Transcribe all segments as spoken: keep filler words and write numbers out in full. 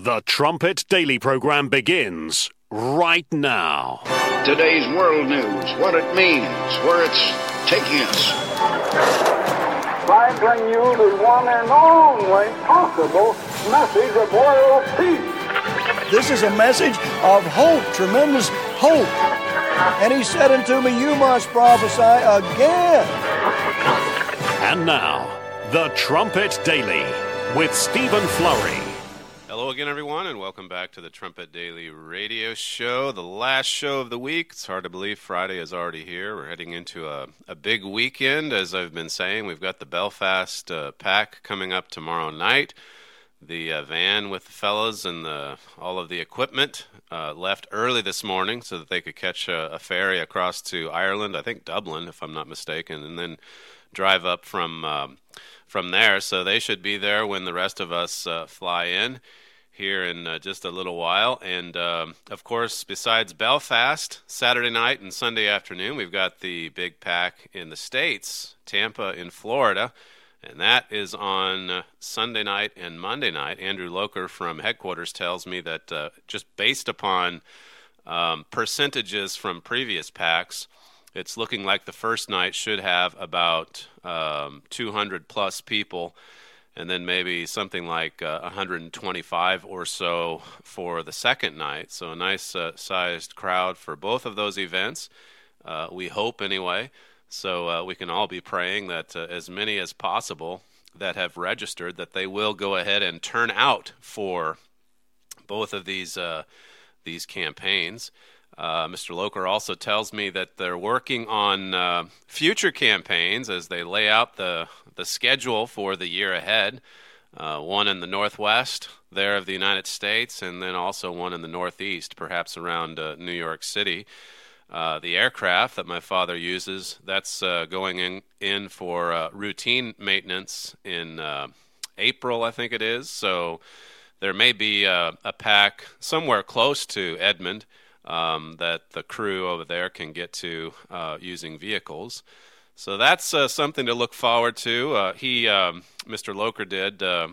The Trumpet Daily program begins right now. Today's world news, what it means, where it's taking us. I bring you the one and only possible message of world peace. This is a message of hope, tremendous hope. And he said unto me, you must prophesy again. And now, The Trumpet Daily with Stephen Flurry. Hello again, everyone, and welcome back to the Trumpet Daily radio show, the last show of the week. It's hard to believe Friday is already here. We're heading into a, a big weekend, as I've been saying. We've got the Belfast uh, Pack coming up tomorrow night. The uh, van with the fellas and the, all of the equipment uh, left early this morning so that they could catch a, a ferry across to Ireland, I think Dublin, if I'm not mistaken, and then drive up from um, from there. So they should be there when the rest of us uh, fly in here in uh, just a little while. And, um, of course, besides Belfast, Saturday night and Sunday afternoon, we've got the big pack in the States, Tampa in Florida, and that is on uh, Sunday night and Monday night. Andrew Loker from headquarters tells me that uh, just based upon um, percentages from previous packs, it's looking like the first night should have about um, two hundred plus people, and then maybe something like uh, one hundred twenty-five or so for the second night. So a nice uh, sized crowd for both of those events, uh, we hope anyway. So uh, we can all be praying that uh, as many as possible that have registered, that they will go ahead and turn out for both of these uh, these campaigns. Uh, Mister Loker also tells me that they're working on uh, future campaigns as they lay out the, the schedule for the year ahead, uh, one in the Northwest there of the United States, and then also one in the Northeast, perhaps around uh, New York City. Uh, the aircraft that my father uses, that's uh, going in, in for uh, routine maintenance in uh, April, I think it is. So there may be uh, a pack somewhere close to Edmond Um, that the crew over there can get to uh, using vehicles. So that's uh, something to look forward to. Uh, he, um, Mister Loker did, uh,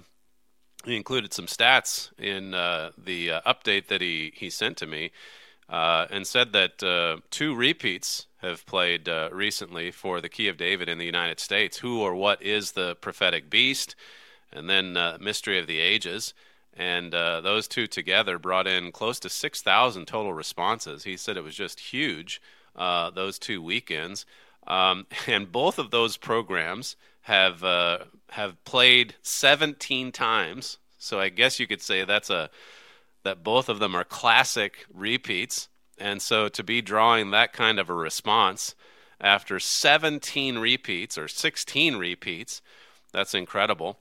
he included some stats in uh, the uh, update that he, he sent to me uh, and said that uh, two repeats have played uh, recently for the Key of David in the United States. Who or What is the Prophetic Beast? And then uh, Mystery of the Ages. And uh, those two together brought in close to six thousand total responses. He said it was just huge, uh, those two weekends. Um, and both of those programs have uh, have played seventeen times. So I guess you could say that's a that both of them are classic repeats. And so to be drawing that kind of a response after seventeen repeats or sixteen repeats, that's incredible.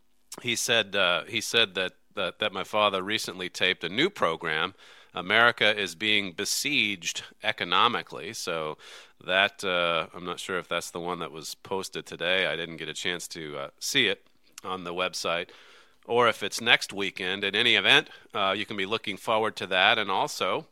He said uh, he said that. That, that my father recently taped a new program. America is being besieged economically. So that, uh, I'm not sure if that's the one that was posted today. I didn't get a chance to uh, see it on the website. Or if it's next weekend. In any event, uh, you can be looking forward to that. And also,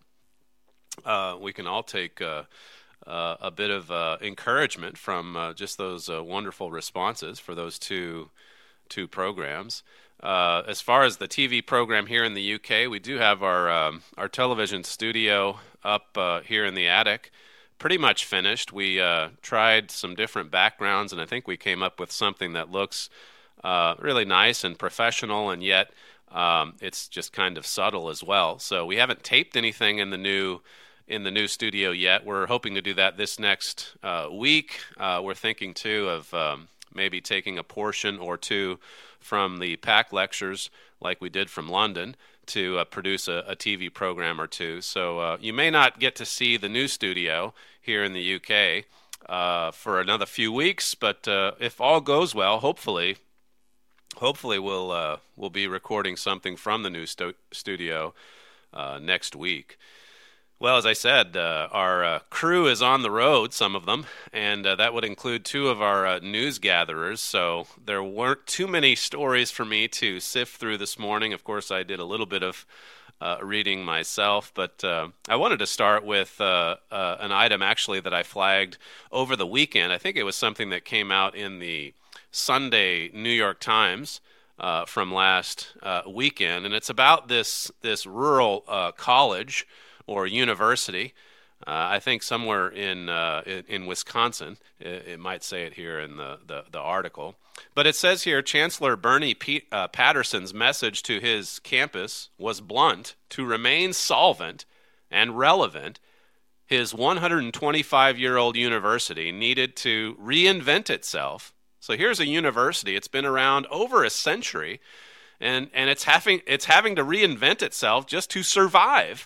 uh, we can all take uh, uh, a bit of uh, encouragement from uh, just those uh, wonderful responses for those two two programs. Uh, as far as the T V program here in the U K, we do have our um, our television studio up uh, here in the attic, pretty much finished. We uh, tried some different backgrounds, and I think we came up with something that looks uh, really nice and professional, and yet um, it's just kind of subtle as well. So we haven't taped anything in the new in the new studio yet. We're hoping to do that this next uh, week. Uh, we're thinking too of um, maybe taking a portion or two from the PAC lectures like we did from London to uh, produce a, a T V program or two. So uh, you may not get to see the new studio here in the U K uh, for another few weeks, but uh, if all goes well, hopefully, hopefully we'll uh, we'll be recording something from the new stu- studio uh, next week. Well, as I said, uh, our uh, crew is on the road, some of them, and uh, that would include two of our uh, news gatherers, so there weren't too many stories for me to sift through this morning. Of course, I did a little bit of uh, reading myself, but uh, I wanted to start with uh, uh, an item, actually, that I flagged over the weekend. I think it was something that came out in the Sunday New York Times uh, from last uh, weekend, and it's about this this rural uh, college or university. Uh, I think somewhere in, uh, in in Wisconsin. It, it might say it here in the, the, the article. But it says here, Chancellor Bernie P- uh, Patterson's message to his campus was blunt: to remain solvent and relevant, his one hundred twenty-five-year-old university needed to reinvent itself. So here's a university. It's been around over a century, and, and it's having it's having to reinvent itself just to survive.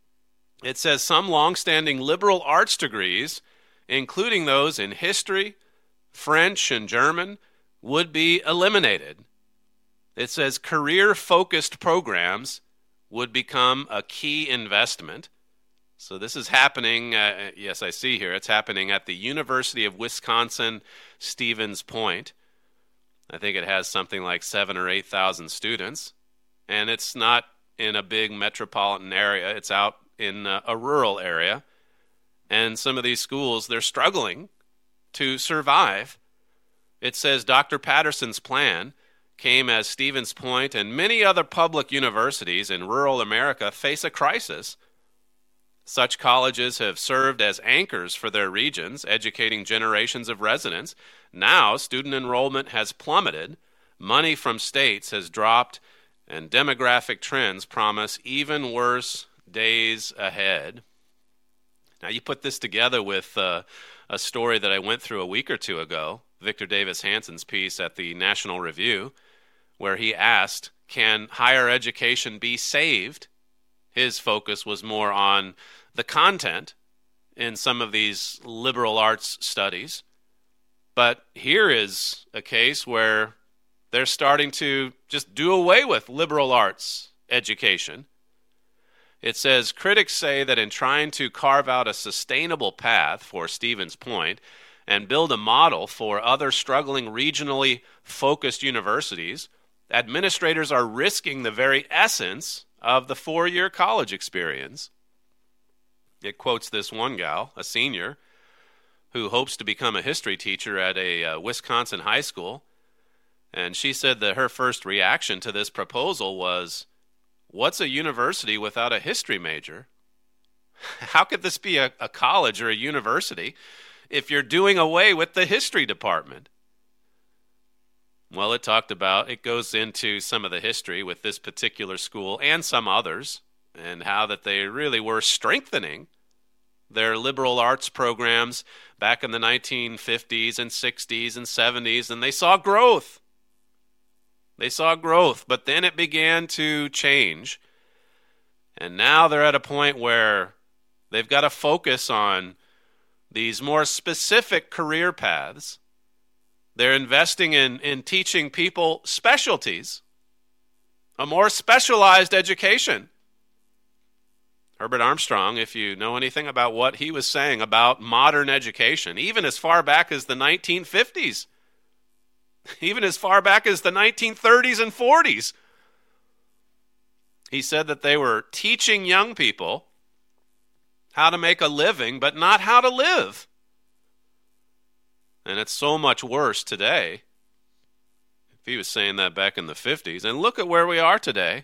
It says some long-standing liberal arts degrees, including those in history, French, and German, would be eliminated. It says career-focused programs would become a key investment. So this is happening, uh, yes, I see here, it's happening at the University of Wisconsin, Stevens Point. I think it has something like seven or eight thousand students, and it's not in a big metropolitan area. It's out in a, a rural area, and some of these schools, they're struggling to survive. It says Doctor Patterson's plan came as Stevens Point and many other public universities in rural America face a crisis. Such colleges have served as anchors for their regions, educating generations of residents. Now, student enrollment has plummeted, money from states has dropped, and demographic trends promise even worse days ahead. Now, you put this together with uh, a story that I went through a week or two ago, Victor Davis Hanson's piece at the National Review, where he asked, can higher education be saved? His focus was more on the content in some of these liberal arts studies. But here is a case where they're starting to just do away with liberal arts education. It says, critics say that in trying to carve out a sustainable path for Stevens Point and build a model for other struggling regionally focused universities, administrators are risking the very essence of the four-year college experience. It quotes this one gal, a senior, who hopes to become a history teacher at a uh, Wisconsin high school, and she said that her first reaction to this proposal was, what's a university without a history major? How could this be a, a college or a university if you're doing away with the history department? Well, it talked about, it goes into some of the history with this particular school and some others, and how that they really were strengthening their liberal arts programs back in the nineteen fifties and sixties and seventies, and they saw growth. They saw growth, but then it began to change. And now they're at a point where they've got to focus on these more specific career paths. They're investing in, in teaching people specialties, a more specialized education. Herbert Armstrong, if you know anything about what he was saying about modern education, even as far back as the nineteen fifties, even as far back as the nineteen thirties and forties, he said that they were teaching young people how to make a living, but not how to live. And it's so much worse today. If he was saying that back in the fifties, and look at where we are today.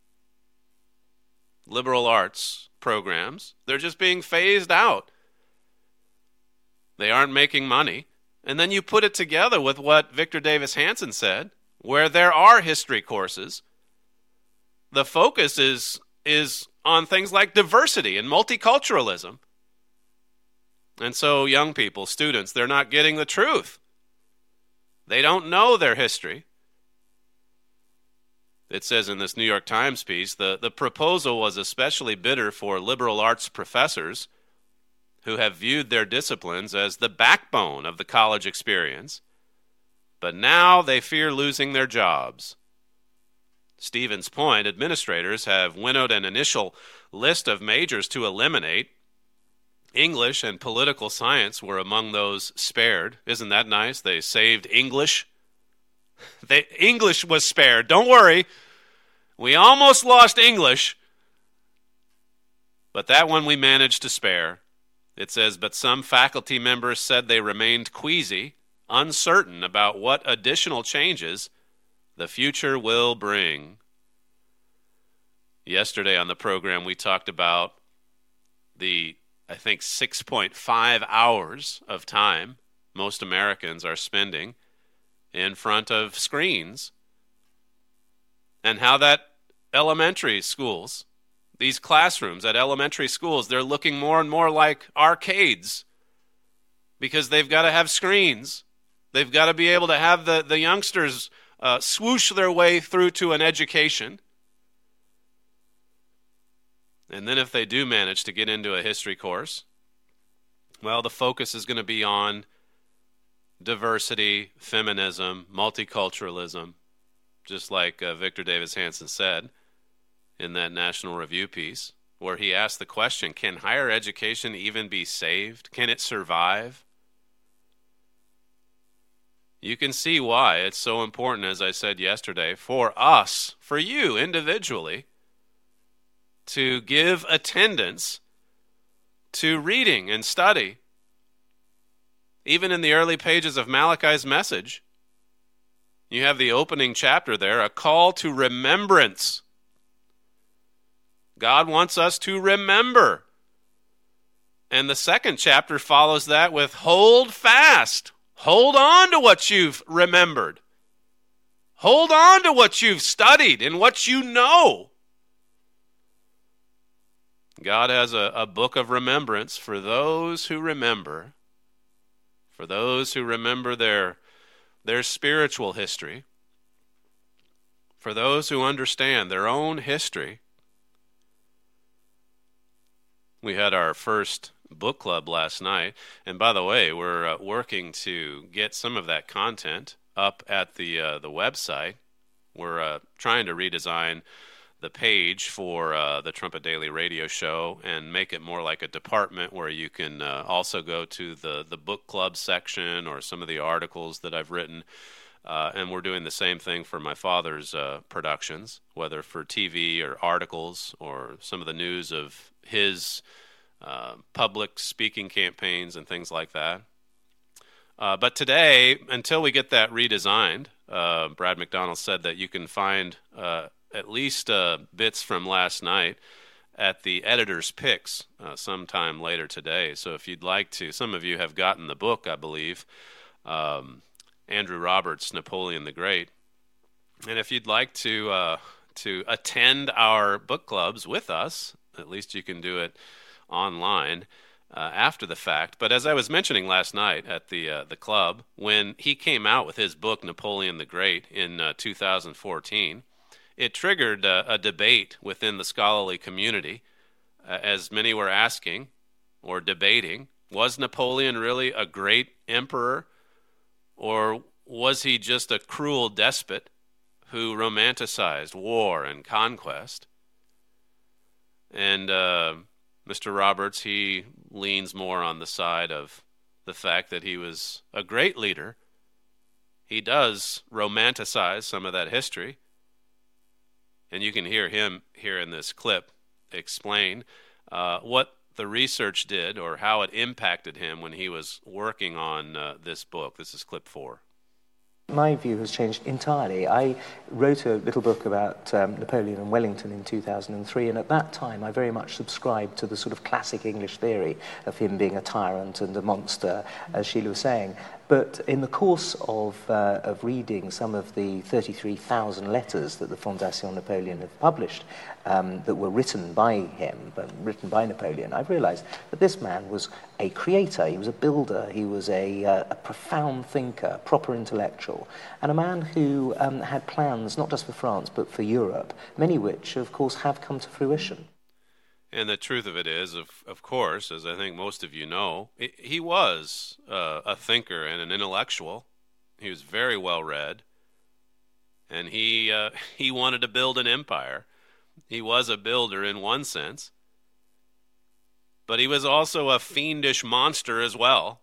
Liberal arts programs, they're just being phased out. They aren't making money. And then you put it together with what Victor Davis Hanson said, where there are history courses. The focus is, is on things like diversity and multiculturalism. And so young people, students, they're not getting the truth. They don't know their history. It says in this New York Times piece, the, the proposal was especially bitter for liberal arts professors who have viewed their disciplines as the backbone of the college experience, but now they fear losing their jobs. Stevens Point administrators have winnowed an initial list of majors to eliminate. English and political science were among those spared. Isn't that nice? They saved English. They, English was spared. Don't worry. We almost lost English, but that one we managed to spare. It says, but some faculty members said they remained queasy, uncertain about what additional changes the future will bring. Yesterday on the program, we talked about the, I think, six point five hours of time most Americans are spending in front of screens, and how that elementary schools, these classrooms at elementary schools, they're looking more and more like arcades because they've got to have screens. They've got to be able to have the, the youngsters uh, swoosh their way through to an education. And then if they do manage to get into a history course, well, the focus is going to be on diversity, feminism, multiculturalism, just like uh, Victor Davis Hanson said in that National Review piece, where he asked the question, can higher education even be saved? Can it survive? You can see why it's so important, as I said yesterday, for us, for you individually, to give attendance to reading and study. Even in the early pages of Malachi's message, you have the opening chapter there, a call to remembrance. God wants us to remember. And the second chapter follows that with hold fast. Hold on to what you've remembered. Hold on to what you've studied and what you know. God has a, a book of remembrance for those who remember, for those who remember their, their spiritual history, for those who understand their own history. We had our first book club last night, and by the way, we're uh, working to get some of that content up at the uh, the website. We're uh, trying to redesign the page for uh, the Trumpet Daily Radio Show and make it more like a department where you can uh, also go to the, the book club section or some of the articles that I've written. Uh, and we're doing the same thing for my father's uh, productions, whether for T V or articles or some of the news of his uh, public speaking campaigns and things like that. Uh, but today, until we get that redesigned, uh, Brad McDonald said that you can find uh, at least uh, bits from last night at the editor's picks uh, sometime later today. So if you'd like to, some of you have gotten the book, I believe, um, Andrew Roberts, Napoleon the Great. And if you'd like to uh, to attend our book clubs with us, at least you can do it online uh, after the fact. But as I was mentioning last night at the uh, the club, when he came out with his book, Napoleon the Great, in uh, two thousand fourteen, it triggered uh, a debate within the scholarly community, uh, as many were asking or debating, was Napoleon really a great emperor, or was he just a cruel despot who romanticized war and conquest? And uh, Mister Roberts, he leans more on the side of the fact that he was a great leader. He does romanticize some of that history. And you can hear him here in this clip explain uh, what the research did or how it impacted him when he was working on uh, this book. This is clip four. My view has changed entirely. I wrote a little book about um, Napoleon and Wellington in two thousand three, and at that time I very much subscribed to the sort of classic English theory of him being a tyrant and a monster, as Sheila was saying. But in the course of, uh, of reading some of the thirty-three thousand letters that the Fondation Napoleon have published um, that were written by him, but written by Napoleon, I've realized that this man was a creator, he was a builder, he was a, uh, a profound thinker, proper intellectual, and a man who um, had plans not just for France but for Europe, many which, of course, have come to fruition. And the truth of it is, of of course, as I think most of you know, he was uh, a thinker and an intellectual. He was very well read, and he uh, he wanted to build an empire. He was a builder in one sense, but he was also a fiendish monster as well.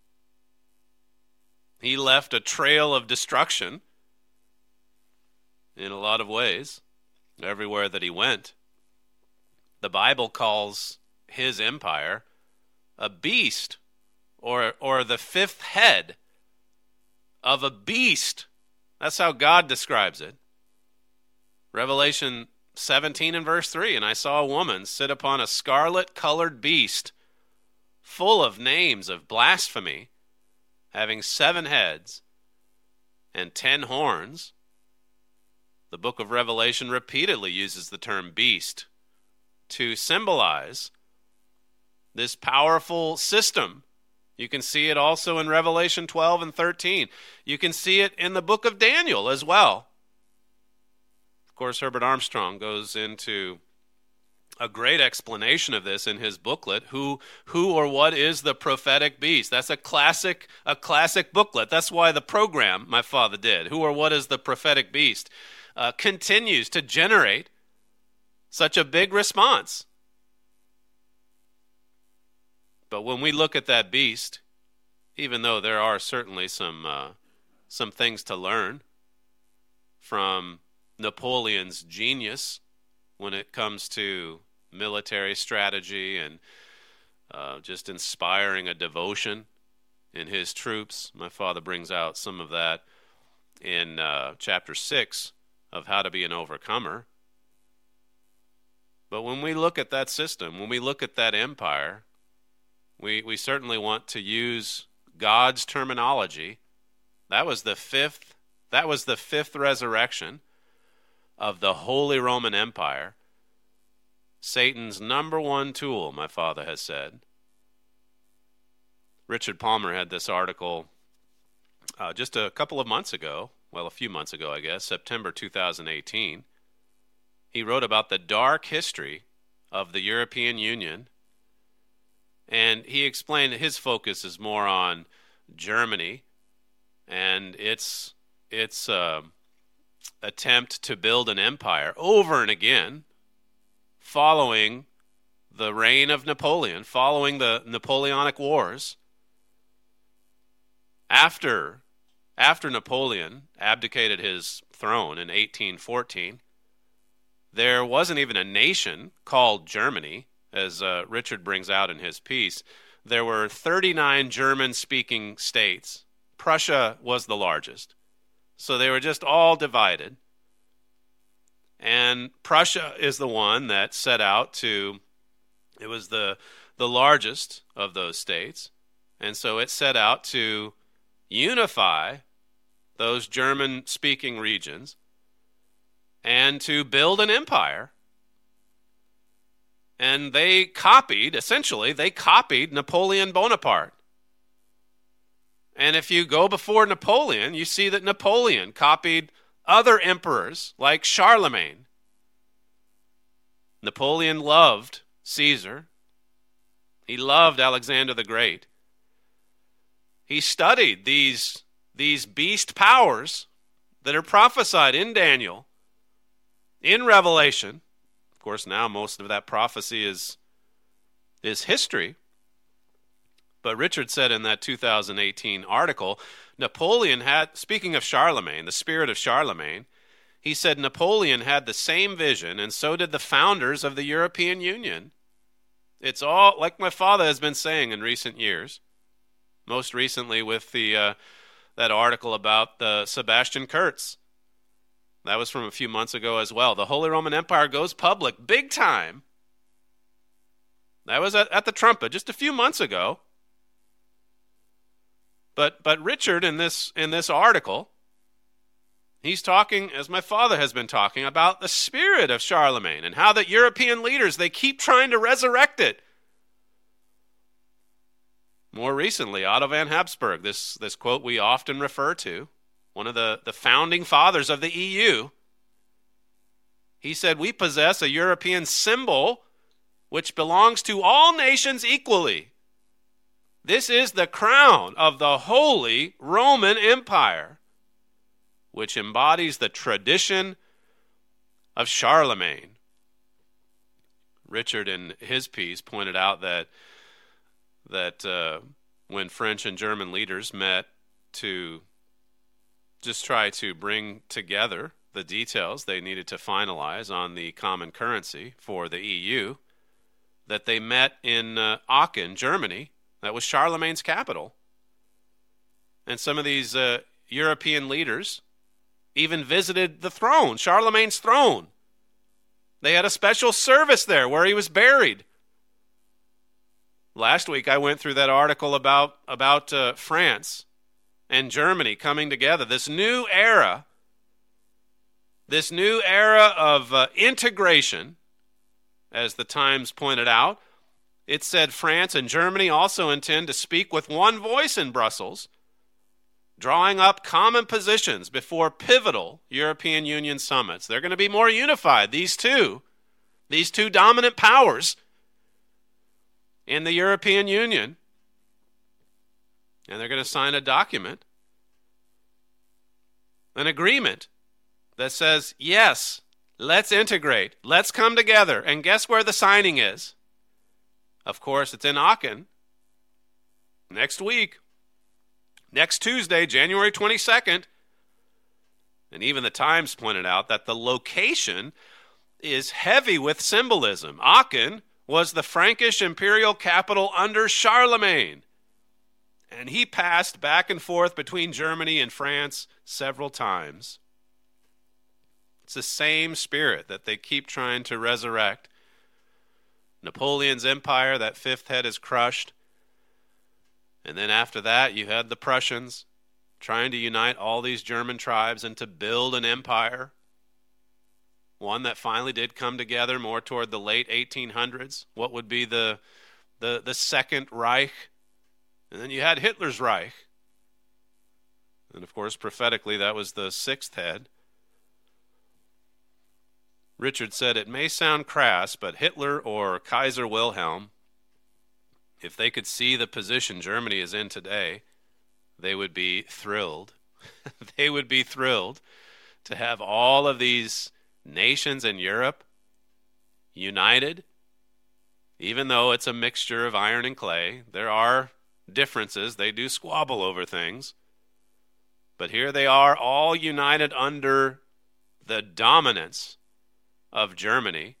He left a trail of destruction in a lot of ways, everywhere that he went. The Bible calls his empire a beast, or or the fifth head of a beast That's how God describes it. Revelation seventeen and verse three, and I saw a woman sit upon a scarlet-colored beast, full of names of blasphemy, having seven heads and ten horns. The book of Revelation repeatedly uses the term beast to symbolize this powerful system. You can see it also in Revelation twelve and thirteen. You can see it in the book of Daniel as well. Of course, Herbert Armstrong goes into a great explanation of this in his booklet, Who Who or What is the Prophetic Beast? That's a classic, a classic booklet. That's why the program my father did, Who or What is the Prophetic Beast, uh, continues to generate such a big response. But when we look at that beast, even though there are certainly some uh, some things to learn from Napoleon's genius when it comes to military strategy and uh, just inspiring a devotion in his troops. My father brings out some of that in uh, chapter six of How to Be an Overcomer. But when we look at that system, when we look at that empire, we, we certainly want to use God's terminology. That was the fifth, that was the fifth resurrection of the Holy Roman Empire. Satan's number one tool, my father has said. Richard Palmer had this article uh, just a couple of months ago, well, a few months ago, I guess, September two thousand eighteen. He wrote about the dark history of the European Union, and he explained that his focus is more on Germany and its its uh, attempt to build an empire over and again, following the reign of Napoleon, following the Napoleonic Wars. After, after Napoleon abdicated his throne in eighteen fourteen, there wasn't even a nation called Germany, as uh, Richard brings out in his piece. There were thirty-nine German-speaking states. Prussia was the largest. So they were just all divided. And Prussia is the one that set out to, it was the the largest of those states, and so it set out to unify those German-speaking regions and to build an empire. And they copied, essentially, they copied Napoleon Bonaparte. And if you go before Napoleon, you see that Napoleon copied other emperors like Charlemagne. Napoleon loved Caesar. He loved Alexander the Great. He studied these, these beast powers that are prophesied in Daniel, in Revelation. Of course, now most of that prophecy is, is history. But Richard said in that two thousand eighteen article, Napoleon had, speaking of Charlemagne, the spirit of Charlemagne, he said Napoleon had the same vision, and so did the founders of the European Union. It's all, like my father has been saying in recent years, most recently with the uh, that article about the Sebastian Kurz. That was from a few months ago as well. The Holy Roman Empire goes public, big time. That was at, at the Trumpet just a few months ago. But but Richard, in this in this article, he's talking, as my father has been talking, about the spirit of Charlemagne and how that European leaders, they keep trying to resurrect it. More recently, Otto von Habsburg, this, this quote we often refer to, one of the, the founding fathers of the E U, he said, "We possess a European symbol which belongs to all nations equally. This is the crown of the Holy Roman Empire, which embodies the tradition of Charlemagne." Richard, in his piece, pointed out that that uh, when French and German leaders met to just try to bring together the details they needed to finalize on the common currency for the E U, that they met in uh, Aachen, Germany. That was Charlemagne's capital. And some of these uh, European leaders, even visited the throne, Charlemagne's throne. They had a special service there where he was buried. Last week I went through that article about, about uh, France and Germany coming together. This new era, this new era of uh, integration, as the Times pointed out. It said France and Germany also intend to speak with one voice in Brussels, drawing up common positions before pivotal European Union summits. They're going to be more unified, these two, these two dominant powers in the European Union. And they're going to sign a document, an agreement that says, yes, let's integrate, let's come together. And guess where the signing is? Of course, it's in Aachen next week, next Tuesday, January twenty-second. And even the Times pointed out that the location is heavy with symbolism. Aachen was the Frankish imperial capital under Charlemagne, and he passed back and forth between Germany and France several times. It's the same spirit that they keep trying to resurrect. Napoleon's empire, that fifth head, is crushed. And then after that, you had the Prussians trying to unite all these German tribes and to build an empire. One that finally did come together more toward the late eighteen hundreds. What would be the, the, the Second Reich. And then you had Hitler's Reich. And of course, prophetically, that was the sixth head. Richard said, it may sound crass, but Hitler or Kaiser Wilhelm, if they could see the position Germany is in today, they would be thrilled. They would be thrilled to have all of these nations in Europe united, even though it's a mixture of iron and clay. There are differences. They do squabble over things. But here they are, all united under the dominance of Germany.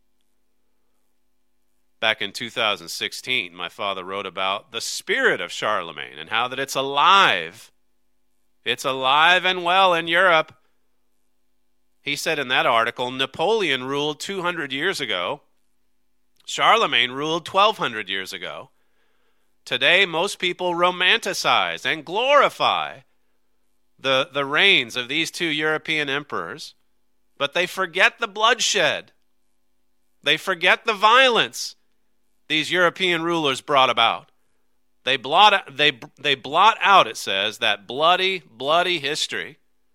Back in two thousand sixteen, my father wrote about the spirit of Charlemagne and how that it's alive. It's alive and well in Europe. He said in that article, Napoleon ruled two hundred years ago. Charlemagne ruled twelve hundred years ago. Today, most people romanticize and glorify the, the reigns of these two European emperors. But they forget the bloodshed. They forget the violence these European rulers brought about. They blot, they, they blot out, it says, that bloody, bloody history.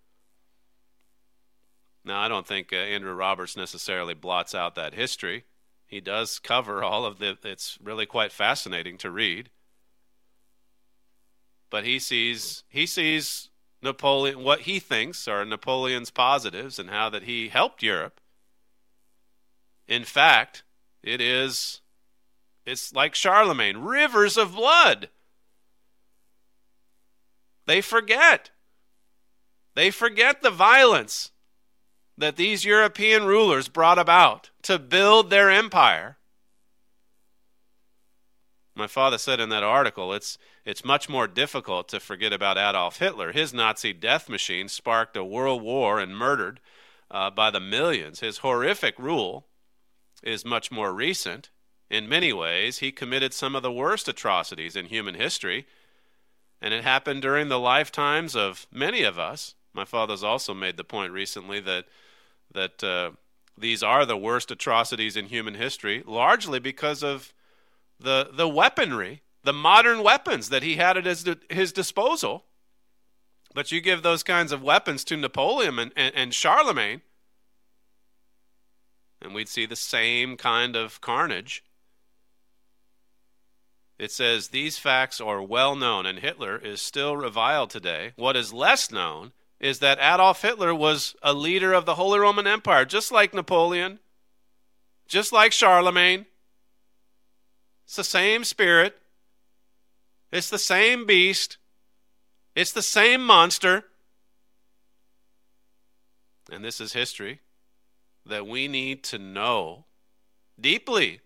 Now, I don't think uh, Andrew Roberts necessarily blots out that history. He does cover all of the, it's really quite fascinating to read. But he sees, he sees Napoleon, what he thinks are Napoleon's positives and how that he helped Europe. In fact, it is, it's like Charlemagne, rivers of blood. They forget. They forget the violence that these European rulers brought about to build their empire. My father said in that article, it's it's much more difficult to forget about Adolf Hitler. His Nazi death machine sparked a world war and murdered uh, by the millions. His horrific rule is much more recent. In many ways, he committed some of the worst atrocities in human history, and it happened during the lifetimes of many of us. My father's also made the point recently that that uh, these are the worst atrocities in human history, largely because of the the weaponry, the modern weapons that he had at his, his disposal. But you give those kinds of weapons to Napoleon and, and, and Charlemagne, and we'd see the same kind of carnage. It says, these facts are well known, and Hitler is still reviled today. What is less known is that Adolf Hitler was a leader of the Holy Roman Empire, just like Napoleon, just like Charlemagne. It's the same spirit. It's the same beast. It's the same monster. And this is history that we need to know deeply.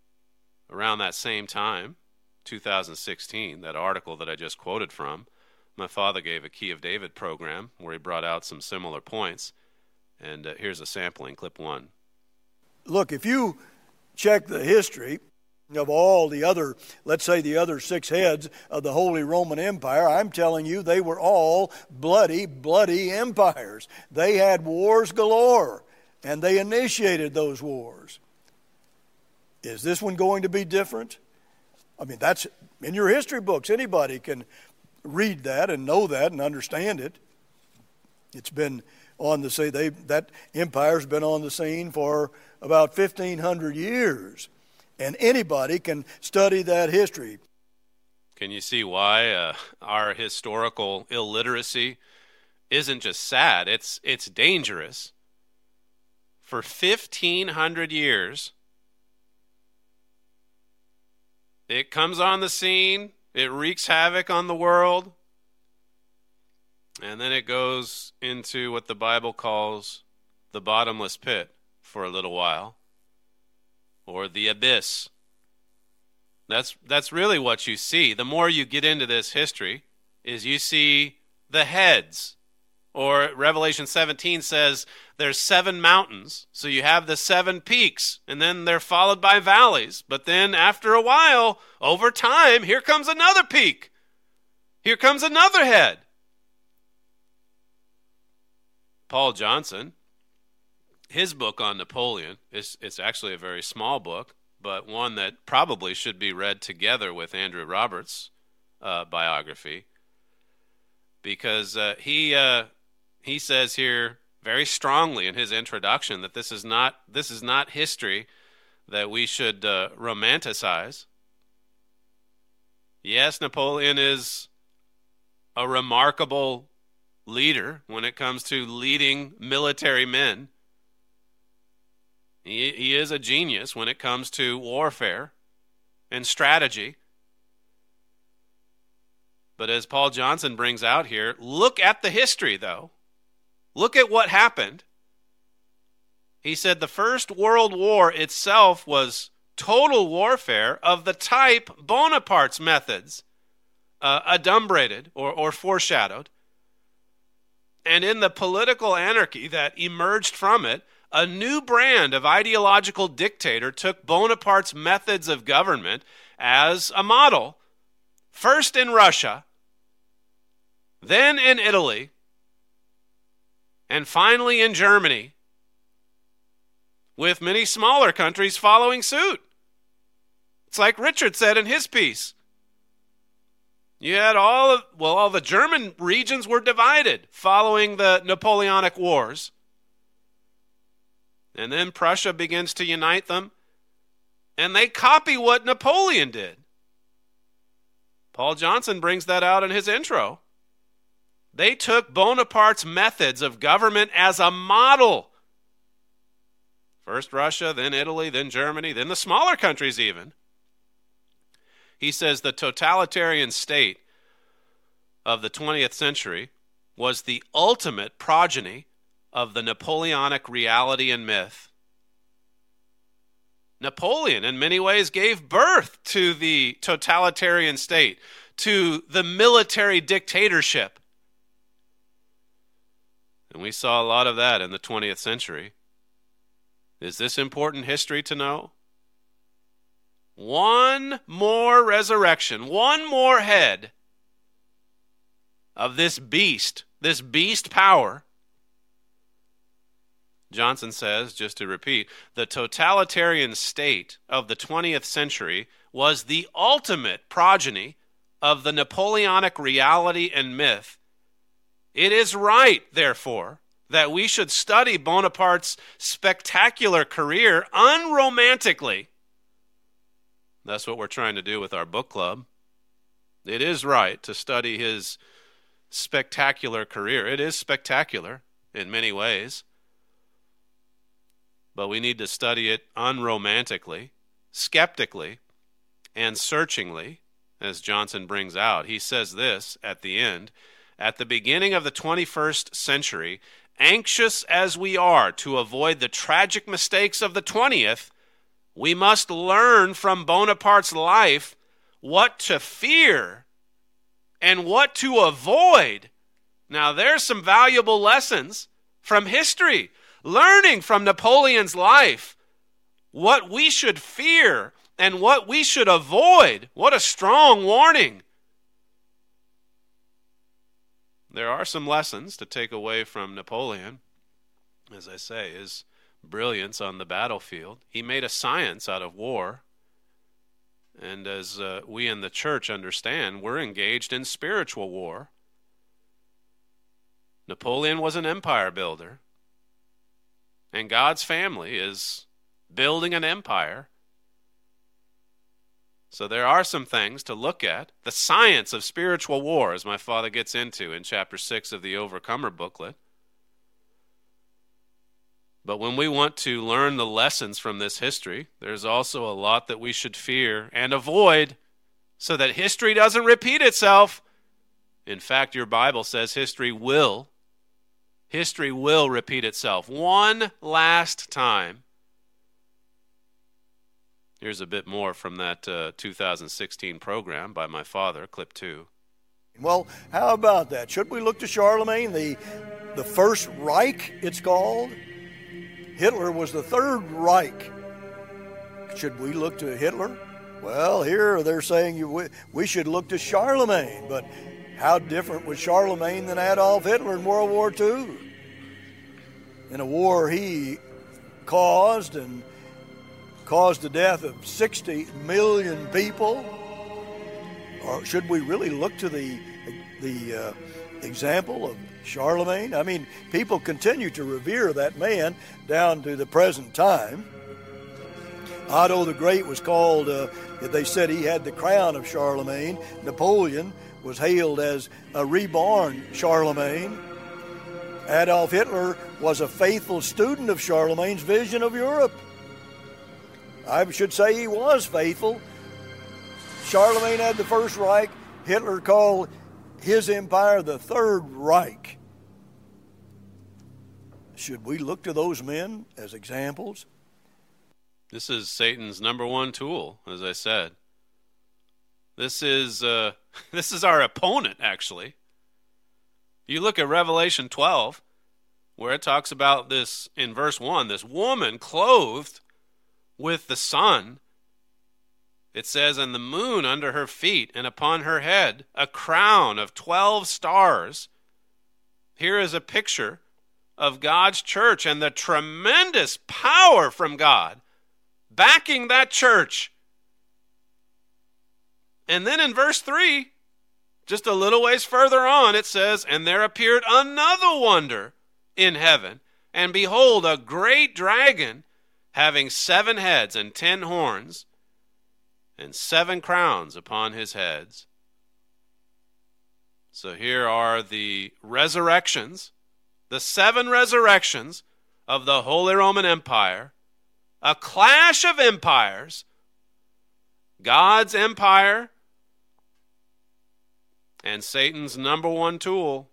Around that same time, two thousand sixteen, that article that I just quoted from, my father gave a Key of David program where he brought out some similar points. And uh, here's a sampling, clip one. Look, if you check the history of all the other, let's say the other six heads of the Holy Roman Empire, I'm telling you they were all bloody, bloody empires. They had wars galore, and they initiated those wars. Is this one going to be different? I mean, that's in your history books. Anybody can read that and know that and understand it. It's been on the scene. They that empire's been on the scene for about fifteen hundred years, and anybody can study that history. Can you see why uh, our historical illiteracy isn't just sad? It's it's dangerous. For fifteen hundred years, it comes on the scene. It wreaks havoc on the world. And then it goes into what the Bible calls the bottomless pit for a little while, or the abyss. That's that's really what you see. The more you get into this history, is you see the heads. Or Revelation seventeen says there's seven mountains, so you have the seven peaks, and then they're followed by valleys. But then after a while, over time, here comes another peak. Here comes another head. Paul Johnson, his book on Napoleon, is it's actually a very small book, but one that probably should be read together with Andrew Roberts' uh, biography, because uh, he uh, he says here very strongly in his introduction that this is not this is not history that we should uh, romanticize. Yes, Napoleon is a remarkable leader when it comes to leading military men. He, he is a genius when it comes to warfare and strategy. But as Paul Johnson brings out here, look at the history, though. Look at what happened. He said the First World War itself was total warfare of the type Bonaparte's methods uh, adumbrated or, or foreshadowed. And in the political anarchy that emerged from it, a new brand of ideological dictator took Bonaparte's methods of government as a model, first in Russia, then in Italy, and finally in Germany, with many smaller countries following suit. It's like Richard said in his piece. You had all of, well, all the German regions were divided following the Napoleonic Wars. And then Prussia begins to unite them, and they copy what Napoleon did. Paul Johnson brings that out in his intro. They took Bonaparte's methods of government as a model. First Russia, then Italy, then Germany, then the smaller countries even. He says the totalitarian state of the twentieth century was the ultimate progeny of the Napoleonic reality and myth. Napoleon, in many ways, gave birth to the totalitarian state, to the military dictatorship. And we saw a lot of that in the twentieth century. Is this important history to know? One more resurrection, one more head of this beast, this beast power. Johnson says, just to repeat, the totalitarian state of the twentieth century was the ultimate progeny of the Napoleonic reality and myth. It is right, therefore, that we should study Bonaparte's spectacular career unromantically. That's what we're trying to do with our book club. It is right to study his spectacular career. It is spectacular in many ways. But we need to study it unromantically, skeptically, and searchingly, as Johnson brings out. He says this at the end: at the beginning of the twenty-first century, anxious as we are to avoid the tragic mistakes of the twentieth, we must learn from Bonaparte's life what to fear and what to avoid. Now, there's some valuable lessons from history, learning from Napoleon's life, what we should fear and what we should avoid. What a strong warning. There are some lessons to take away from Napoleon. As I say, his brilliance on the battlefield. He made a science out of war. And as uh, we in the church understand, we're engaged in spiritual war. Napoleon was an empire builder. And God's family is building an empire. So there are some things to look at. The science of spiritual war, as my father gets into in chapter six of the Overcomer booklet. But when we want to learn the lessons from this history, there's also a lot that we should fear and avoid so that history doesn't repeat itself. In fact, your Bible says history will. History will repeat itself one last time. Here's a bit more from that uh, two thousand sixteen program by my father, clip two. Well, how about that? Should we look to Charlemagne, the, the First Reich, it's called? Hitler was the Third Reich. Should we look to Hitler? Well, here they're saying you, we, we should look to Charlemagne, but how different was Charlemagne than Adolf Hitler in World War Two? In a war he caused and caused the death of sixty million people? Or should we really look to the the uh, example of Charlemagne? I mean, people continue to revere that man down to the present time. Otto the Great was called, uh, they said he had the crown of Charlemagne. Napoleon was hailed as a reborn Charlemagne. Adolf Hitler was a faithful student of Charlemagne's vision of Europe. I should say he was faithful. Charlemagne had the First Reich. Hitler called his empire the Third Reich. Should we look to those men as examples? This is Satan's number one tool, as I said. This is uh, this is our opponent, actually. You look at Revelation twelve, where it talks about this, in verse one, this woman clothed with the sun. It says, and the moon under her feet, and upon her head a crown of twelve stars. Here is a picture of God's church and the tremendous power from God backing that church. And then in verse three, just a little ways further on, it says, and there appeared another wonder in heaven, and behold, a great dragon having seven heads and ten horns, and seven crowns upon his heads. So here are the resurrections, the seven resurrections of the Holy Roman Empire, a clash of empires, God's empire, and Satan's number one tool.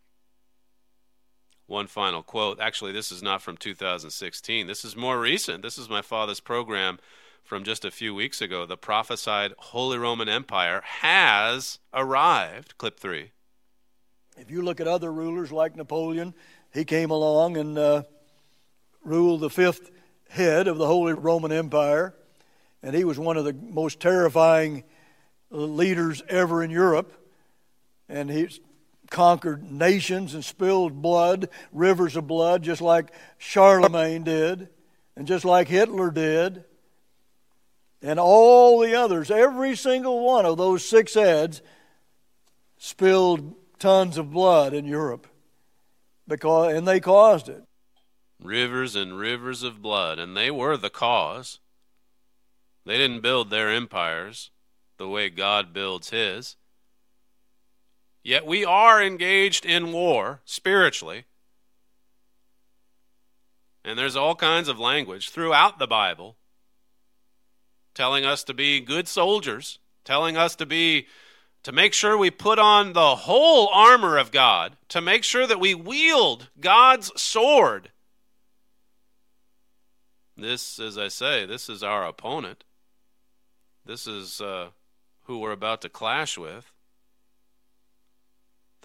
One final quote. Actually, this is not from two thousand sixteen. This is more recent. This is my father's program from just a few weeks ago. The prophesied Holy Roman Empire has arrived. Clip three. If you look at other rulers like Napoleon, he came along and uh, ruled the fifth head of the Holy Roman Empire, and he was one of the most terrifying leaders ever in Europe. And he conquered nations and spilled blood, rivers of blood, just like Charlemagne did, and just like Hitler did. And all the others, every single one of those six heads spilled tons of blood in Europe, because and they caused it. Rivers and rivers of blood, and they were the cause. They didn't build their empires the way God builds his. Yet we are engaged in war spiritually. And there's all kinds of language throughout the Bible telling us to be good soldiers, telling us to be to make sure we put on the whole armor of God, to make sure that we wield God's sword. This, as I say, this is our opponent. This is uh, who we're about to clash with.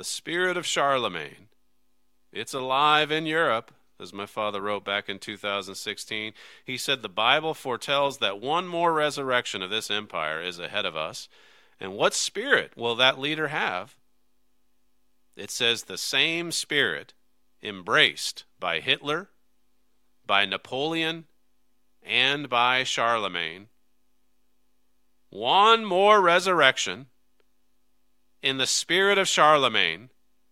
the spirit of Charlemagne. It's alive in Europe, as my father wrote back in two thousand sixteen. He said the Bible foretells that one more resurrection of this empire is ahead of us. And what spirit will that leader have? It says the same spirit embraced by Hitler, by Napoleon, and by Charlemagne. One more resurrection in the spirit of Charlemagne.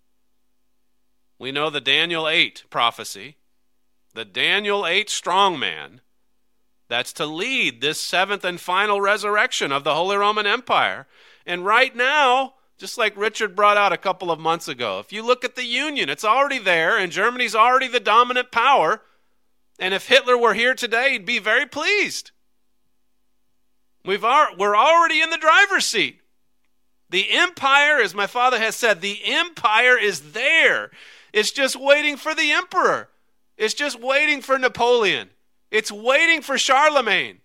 We know the Daniel eight prophecy, the Daniel eight strongman, that's to lead this seventh and final resurrection of the Holy Roman Empire. And right now, just like Richard brought out a couple of months ago, if you look at the Union, it's already there, and Germany's already the dominant power. And if Hitler were here today, he'd be very pleased. We've ar- we're already in the driver's seat. The empire, as my father has said, the empire is there. It's just waiting for the emperor. It's just waiting for Napoleon. It's waiting for Charlemagne.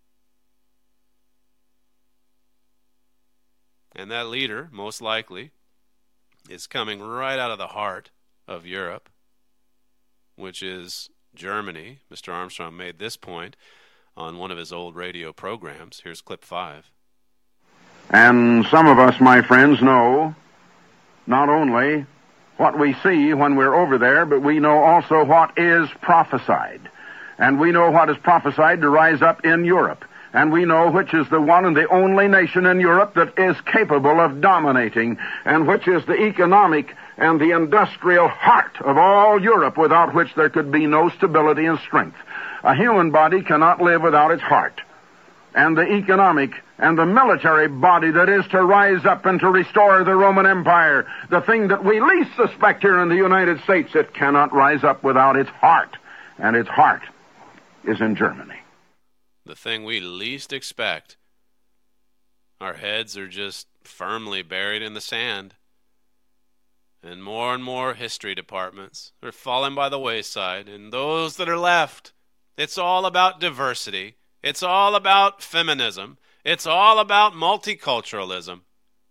And that leader, most likely, is coming right out of the heart of Europe, which is Germany. Mister Armstrong made this point on one of his old radio programs. Here's clip five. And some of us, my friends, know not only what we see when we're over there, but we know also what is prophesied. And we know what is prophesied to rise up in Europe. And we know which is the one and the only nation in Europe that is capable of dominating, and which is the economic and the industrial heart of all Europe, without which there could be no stability and strength. A human body cannot live without its heart. And the economic and the military body that is to rise up and to restore the Roman Empire, the thing that we least suspect here in the United States, it cannot rise up without its heart. And its heart is in Germany. The thing we least expect. Our heads are just firmly buried in the sand. And more and more history departments are falling by the wayside. And those that are left, it's all about diversity. It's all about feminism. It's all about multiculturalism.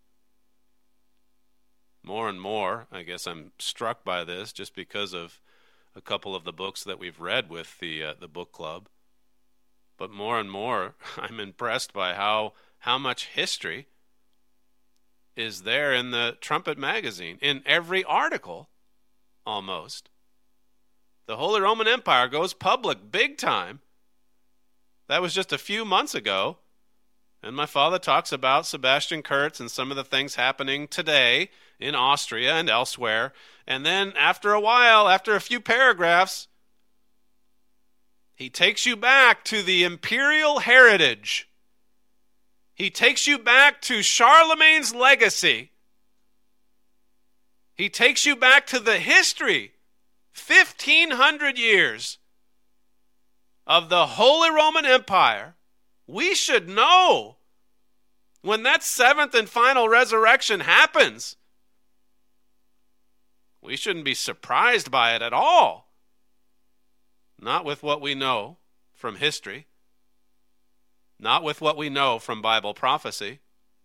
More and more, I guess I'm struck by this just because of a couple of the books that we've read with the uh, the book club. But more and more, I'm impressed by how how much history is there in the Trumpet magazine, in every article, almost. The Holy Roman Empire goes public big time. That was just a few months ago. And my father talks about Sebastian Kurz and some of the things happening today in Austria and elsewhere. And then after a while, after a few paragraphs, he takes you back to the imperial heritage. He takes you back to Charlemagne's legacy. He takes you back to the history, fifteen hundred years, of the Holy Roman Empire. We should know when that seventh and final resurrection happens. We shouldn't be surprised by it at all. Not with what we know from history. Not with what we know from Bible prophecy.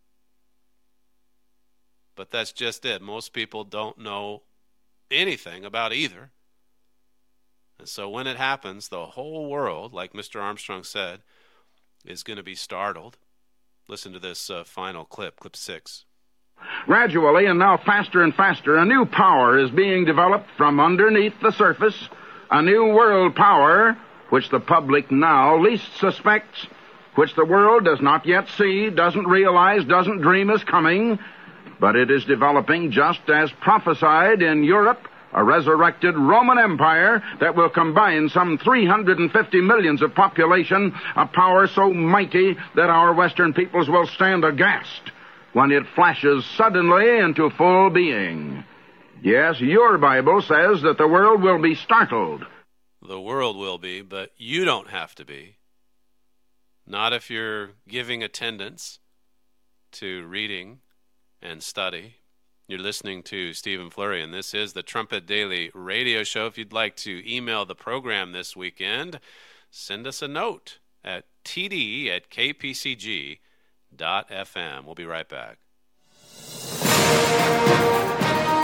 But that's just it. Most people don't know anything about either. And so when it happens, the whole world, like Mister Armstrong said, is going to be startled. Listen to this uh, final clip, clip six. Gradually, and now faster and faster, a new power is being developed from underneath the surface. A new world power, which the public now least suspects, which the world does not yet see, doesn't realize, doesn't dream is coming, but it is developing just as prophesied in Europe, a resurrected Roman Empire that will combine some three hundred fifty millions of population, a power so mighty that our Western peoples will stand aghast when it flashes suddenly into full being. Yes, your Bible says that the world will be startled. The world will be, but you don't have to be. Not if you're giving attendance to reading and study. You're listening to Stephen Flurry, and this is the Trumpet Daily Radio Show. If you'd like to email the program this weekend, send us a note at t d at k p c g dot f m. We'll be right back.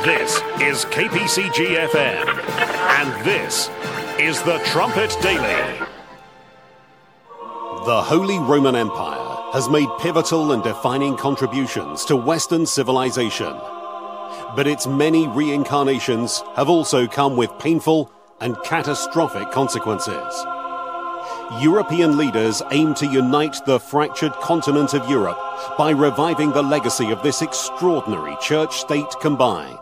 This is K P C G F M, and this is the Trumpet Daily. The Holy Roman Empire has made pivotal and defining contributions to Western civilization. But its many reincarnations have also come with painful and catastrophic consequences. European leaders aim to unite the fractured continent of Europe by reviving the legacy of this extraordinary church-state combine.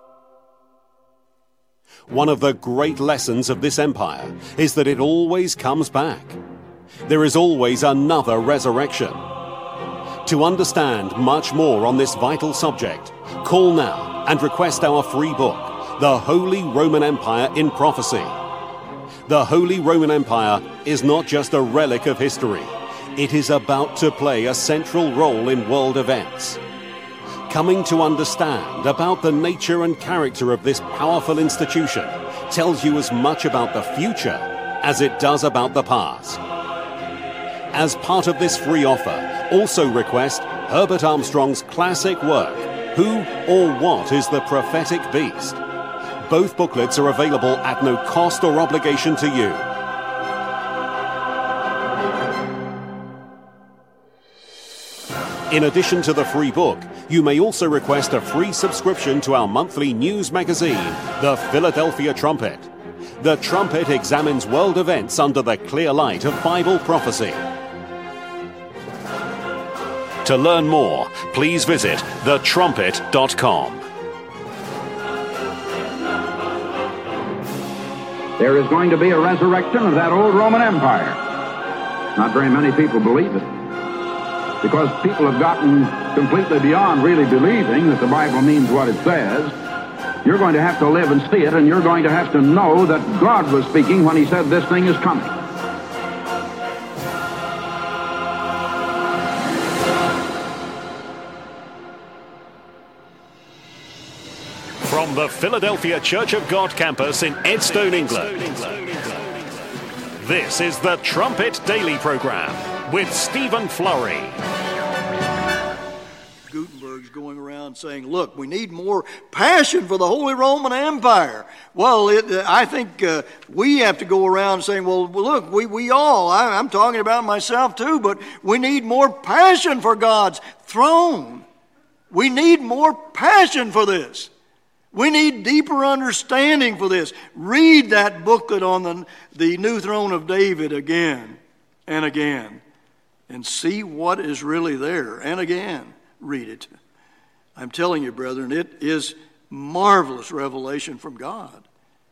One of the great lessons of this empire is that it always comes back. There is always another resurrection. To understand much more on this vital subject, call now and request our free book, The Holy Roman Empire in Prophecy. The Holy Roman Empire is not just a relic of history. It is about to play a central role in world events. Coming to understand about the nature and character of this powerful institution tells you as much about the future as it does about the past. As part of this free offer, also request Herbert Armstrong's classic work, Who or What is the Prophetic Beast? Both booklets are available at no cost or obligation to you. In addition to the free book, you may also request a free subscription to our monthly news magazine, The Philadelphia Trumpet. The Trumpet examines world events under the clear light of Bible prophecy. To learn more, please visit the trumpet dot com. There is going to be a resurrection of that old Roman Empire. Not very many people believe it, because people have gotten completely beyond really believing that the Bible means what it says. You're going to have to live and see it, and you're going to have to know that God was speaking when he said this thing is coming. From the Philadelphia Church of God campus in Edstone, England, this is the Trumpet Daily Program with Stephen Flurry. Gutenberg's going around saying, look, we need more passion for the Holy Roman Empire. Well, it, I think uh, we have to go around saying, well, look, we, we all, I, I'm talking about myself too, but we need more passion for God's throne. We need more passion for this. We need deeper understanding for this. Read that booklet on the, the new throne of David again and again and see what is really there. And again, read it. I'm telling you, brethren, it is marvelous revelation from God.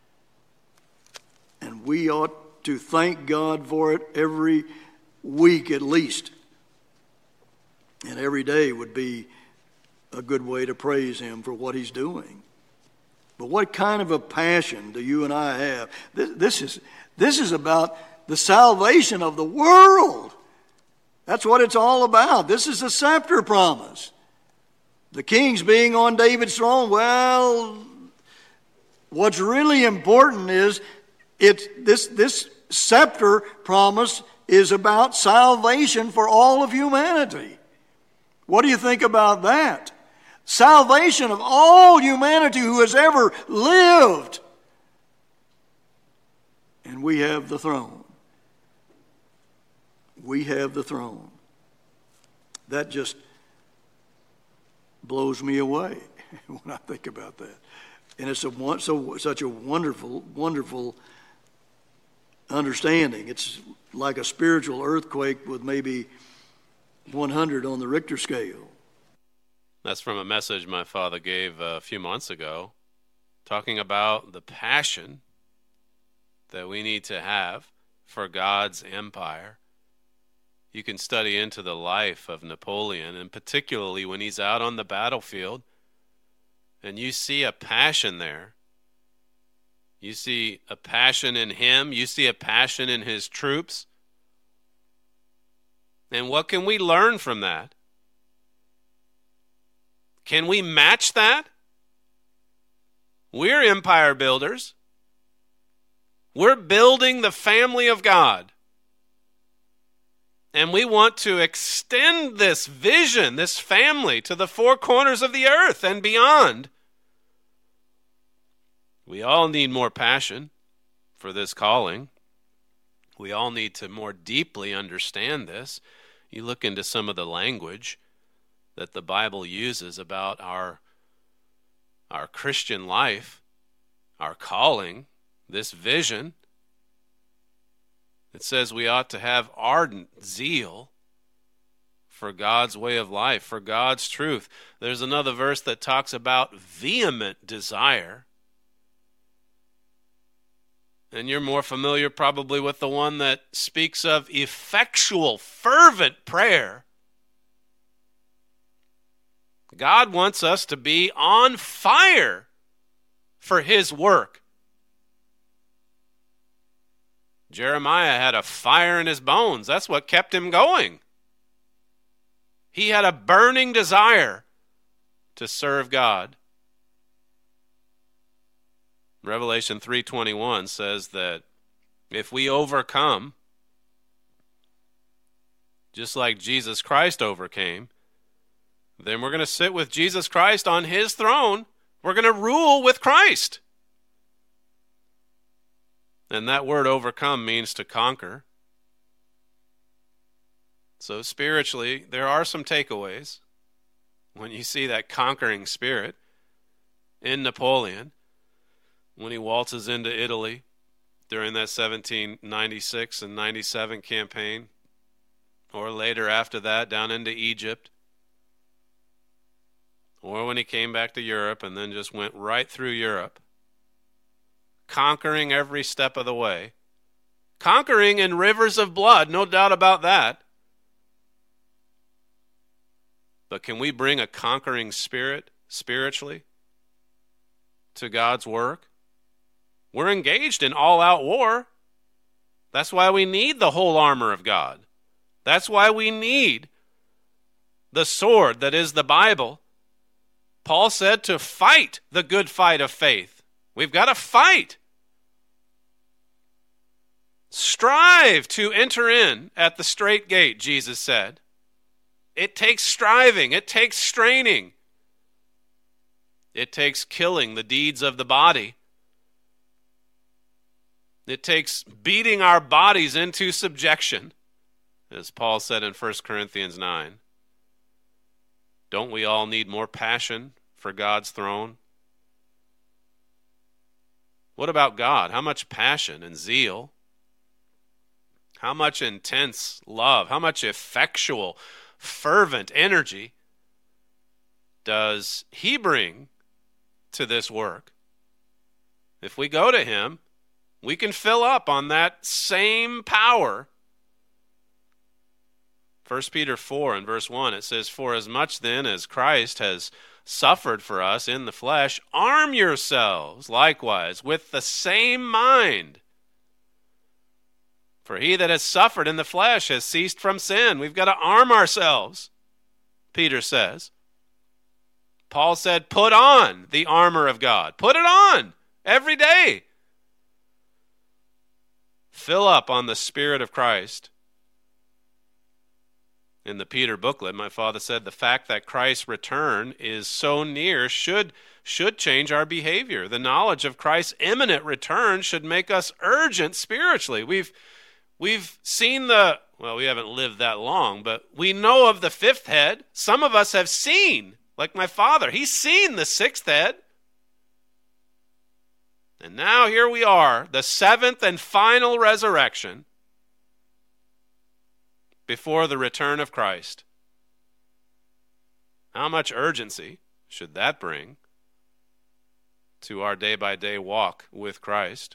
And we ought to thank God for it every week at least. And every day would be a good way to praise him for what he's doing. But what kind of a passion do you and I have? This, this is, this is about the salvation of the world. That's what it's all about. This is the scepter promise. The king's being on David's throne. Well, what's really important is it's, this, this scepter promise is about salvation for all of humanity. What do you think about that? Salvation of all humanity who has ever lived. And we have the throne. We have the throne. That just blows me away when I think about that. And it's a, so, such a wonderful, wonderful understanding. It's like a spiritual earthquake with maybe one hundred on the Richter scale. That's from a message my father gave a few months ago, talking about the passion that we need to have for God's empire. You can study into the life of Napoleon, and particularly when he's out on the battlefield, and you see a passion there. You see a passion in him. You see a passion in his troops. And what can we learn from that? Can we match that? We're empire builders. We're building the family of God. And we want to extend this vision, this family, to the four corners of the earth and beyond. We all need more passion for this calling. We all need to more deeply understand this. You look into some of the language that the Bible uses about our, our Christian life, our calling, this vision. It says we ought to have ardent zeal for God's way of life, for God's truth. There's another verse that talks about vehement desire. And you're more familiar probably with the one that speaks of effectual, fervent prayer. God wants us to be on fire for his work. Jeremiah had a fire in his bones. That's what kept him going. He had a burning desire to serve God. Revelation three twenty-one says that if we overcome, just like Jesus Christ overcame, then we're going to sit with Jesus Christ on his throne. We're going to rule with Christ. And that word overcome means to conquer. So spiritually, there are some takeaways when you see that conquering spirit in Napoleon, when he waltzes into Italy during that seventeen ninety-six and ninety-seven campaign, or later after that down into Egypt, or when he came back to Europe and then just went right through Europe, conquering every step of the way, conquering in rivers of blood, no doubt about that. But can we bring a conquering spirit spiritually to God's work? We're engaged in all-out war. That's why we need the whole armor of God. That's why we need the sword that is the Bible. Paul said to fight the good fight of faith. We've got to fight. Strive to enter in at the straight gate, Jesus said. It takes striving. It takes straining. It takes killing the deeds of the body. It takes beating our bodies into subjection, as Paul said in First Corinthians nine. Don't we all need more passion for God's throne? What about God? How much passion and zeal? How much intense love? How much effectual, fervent energy does he bring to this work? If we go to him, we can fill up on that same power. First Peter four and verse one, it says, "For as much then as Christ has suffered for us in the flesh, arm yourselves likewise with the same mind. For he that has suffered in the flesh has ceased from sin." We've got to arm ourselves, Peter says. Paul said, put on the armor of God. Put it on every day. Fill up on the Spirit of Christ. In the Peter booklet, my father said the fact that Christ's return is so near should, should change our behavior. The knowledge of Christ's imminent return should make us urgent spiritually. We've, we've seen the, well, we haven't lived that long, but we know of the fifth head. Some of us have seen, like my father, he's seen the sixth head. And now here we are, the seventh and final resurrection before the return of Christ. How much urgency should that bring to our day-by-day walk with Christ?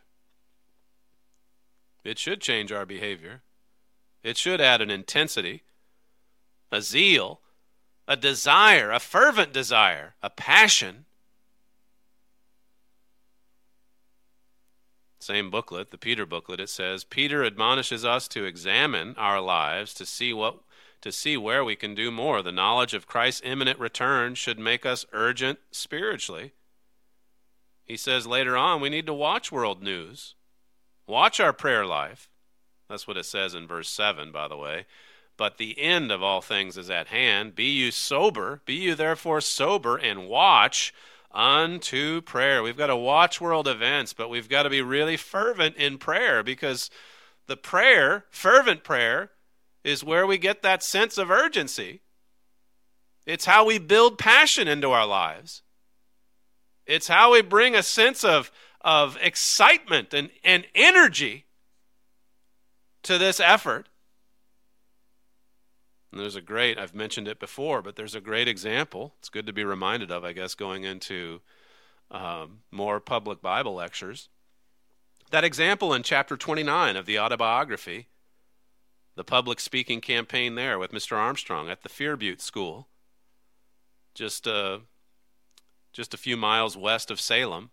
It should change our behavior. It should add an intensity, a zeal, a desire, a fervent desire, a passion. Same booklet, the Peter booklet, it says, Peter admonishes us to examine our lives to see what, to see where we can do more. The knowledge of Christ's imminent return should make us urgent spiritually. He says later on, we need to watch world news. Watch our prayer life. That's what it says in verse seven, by the way. But the end of all things is at hand. Be you sober. Be you therefore sober and watch. unto prayer. We've got to watch world events, but we've got to be really fervent in prayer, because the prayer, fervent prayer, is where we get that sense of urgency. It's how we build passion into our lives. It's how we bring a sense of, of excitement and, and energy to this effort. And there's a great, I've mentioned it before, but there's a great example. It's good to be reminded of, I guess, going into um, more public Bible lectures. That example in chapter twenty-nine of the autobiography, the public speaking campaign there with Mister Armstrong at the Fear Butte School, just, uh, just a few miles west of Salem.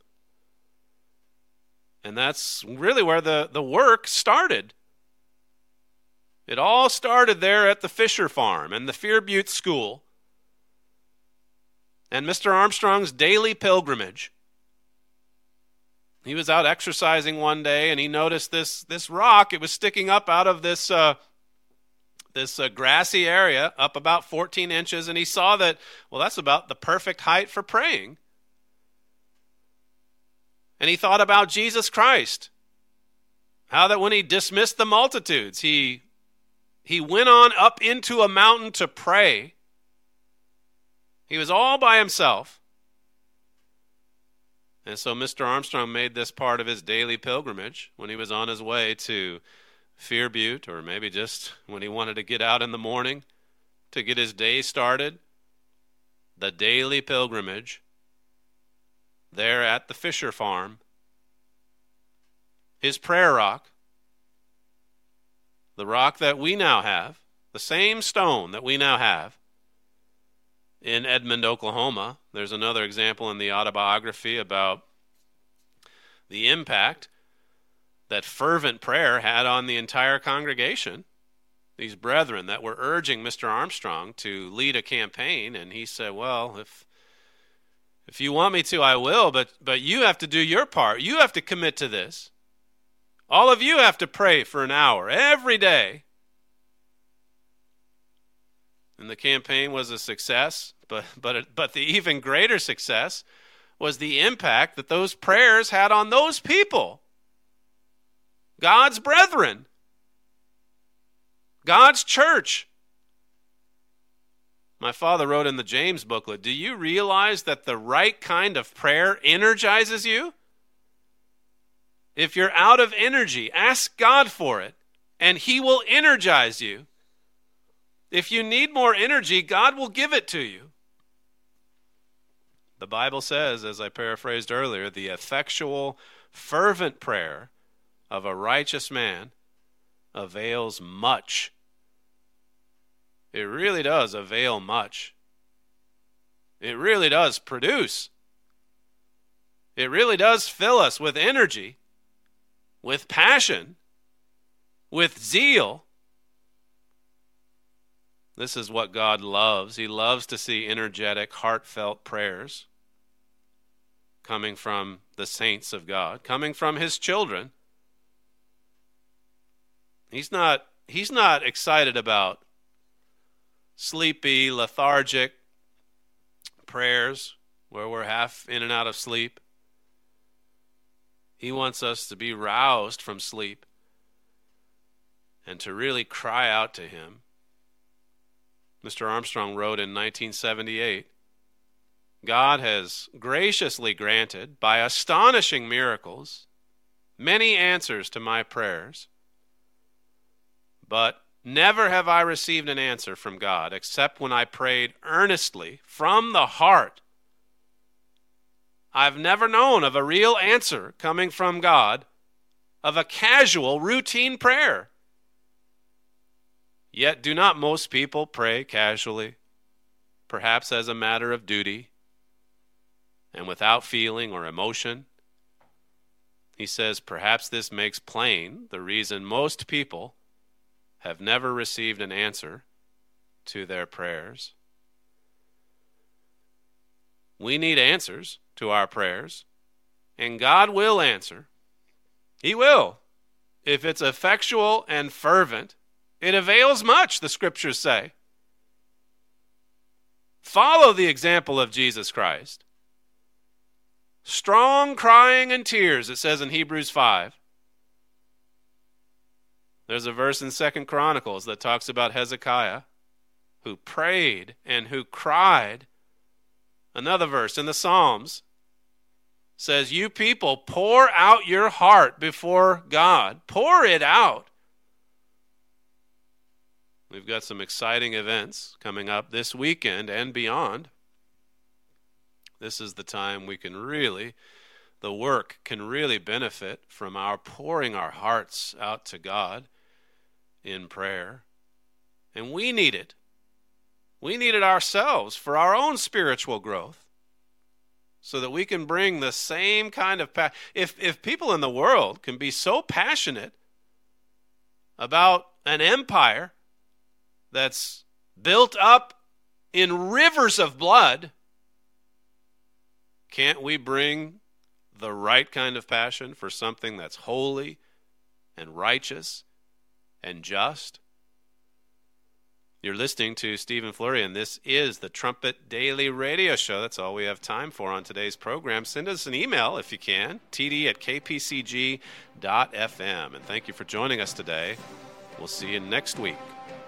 And that's really where the, the work started. It all started there at the Fisher Farm and the Fear Butte School and Mister Armstrong's daily pilgrimage. He was out exercising one day, and he noticed this, this rock. It was sticking up out of this, uh, this uh, grassy area, up about fourteen inches, and he saw that, well, that's about the perfect height for praying. And he thought about Jesus Christ, how that when he dismissed the multitudes, he He went on up into a mountain to pray. He was all by himself. And so Mister Armstrong made this part of his daily pilgrimage when he was on his way to Fear Butte, or maybe just when he wanted to get out in the morning to get his day started. The daily pilgrimage there at the Fisher Farm. His prayer rock. The rock that we now have, the same stone that we now have in Edmond, Oklahoma. There's another example in the autobiography about the impact that fervent prayer had on the entire congregation. These brethren that were urging Mister Armstrong to lead a campaign, and he said, well, if if you want me to, I will, but but you have to do your part. You have to commit to this. All of you have to pray for an hour every day. And the campaign was a success, but but but the even greater success was the impact that those prayers had on those people. God's brethren. God's church. My father wrote in the James booklet, do you realize that the right kind of prayer energizes you? If you're out of energy, ask God for it, and he will energize you. If you need more energy, God will give it to you. The Bible says, as I paraphrased earlier, the effectual, fervent prayer of a righteous man avails much. It really does avail much. It really does produce. It really does fill us with energy, with passion, with zeal. This is what God loves. He loves to see energetic, heartfelt prayers coming from the saints of God, coming from his children. He's not, he's not excited about sleepy, lethargic prayers where we're half in and out of sleep. He wants us to be roused from sleep and to really cry out to him. Mister Armstrong wrote in nineteen seventy-eight, God has graciously granted, by astonishing miracles, many answers to my prayers, but never have I received an answer from God except when I prayed earnestly from the heart. I've never known of a real answer coming from God of a casual, routine prayer. Yet do not most people pray casually, perhaps as a matter of duty, and without feeling or emotion? He says, perhaps this makes plain the reason most people have never received an answer to their prayers. We need answers to our prayers, and God will answer. He will. If it's effectual and fervent, it avails much, the scriptures say. Follow the example of Jesus Christ. Strong crying and tears, it says in Hebrews five. There's a verse in Second Chronicles that talks about Hezekiah, who prayed and who cried. Another verse in the Psalms says, you people, pour out your heart before God. Pour it out. We've got some exciting events coming up this weekend and beyond. This is the time we can really, the work can really benefit from our pouring our hearts out to God in prayer. And we need it. We need it ourselves for our own spiritual growth, so that we can bring the same kind of passion. If, if people in the world can be so passionate about an empire that's built up in rivers of blood, can't we bring the right kind of passion for something that's holy and righteous and just? You're listening to Stephen Flurry, and this is the Trumpet Daily Radio Show. That's all we have time for on today's program. Send us an email if you can, t d at k p c g dot f m. And thank you for joining us today. We'll see you next week.